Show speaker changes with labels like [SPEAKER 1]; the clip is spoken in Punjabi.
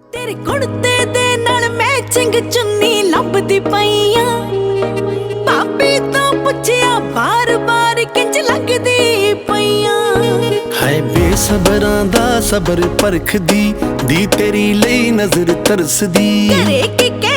[SPEAKER 1] ਤੇਰੇ ਕੁੜਤੇ ਦੇ ਨਾਲ ਮੈਚਿੰਗ ਚੁੰਨੀ ਲੱਭਦੀ ਪਈਆਂ। ਭਾਬੀ ਤੋਂ ਪੁੱਛਿਆ ਬਾਰ-ਬਾਰ ਕਿੰਜ ਲੱਗਦੀ ਪਈਆਂ।
[SPEAKER 2] ਹਾਏ ਬੇਸਬਰਾਂ ਦਾ ਸਬਰ ਪਰਖਦੀ ਦੀ ਤੇਰੀ ਲਈ ਨਜ਼ਰ ਤਰਸਦੀ।
[SPEAKER 1] ਘਰੇ ਕੀ